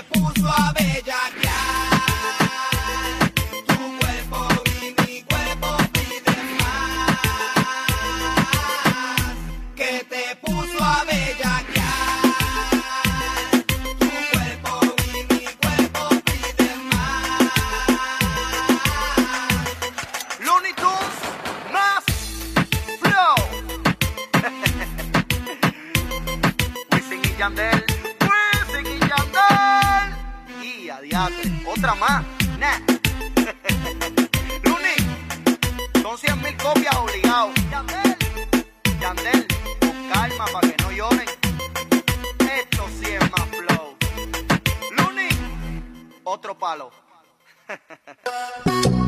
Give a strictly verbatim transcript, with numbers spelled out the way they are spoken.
te puso a bellaquear. Tu cuerpo y mi cuerpo piden más. Que te puso a bellaquear. Tu cuerpo y mi cuerpo piden más. Looney Tunes más flow. Wisin y Yandel, Wisin y Yandel. Y adiante, otra más. Nah. Looney, son cien mil copias obligados. Yandel, Yandel, con calma para que no lloren. Esto sí es más flow. Looney, otro palo.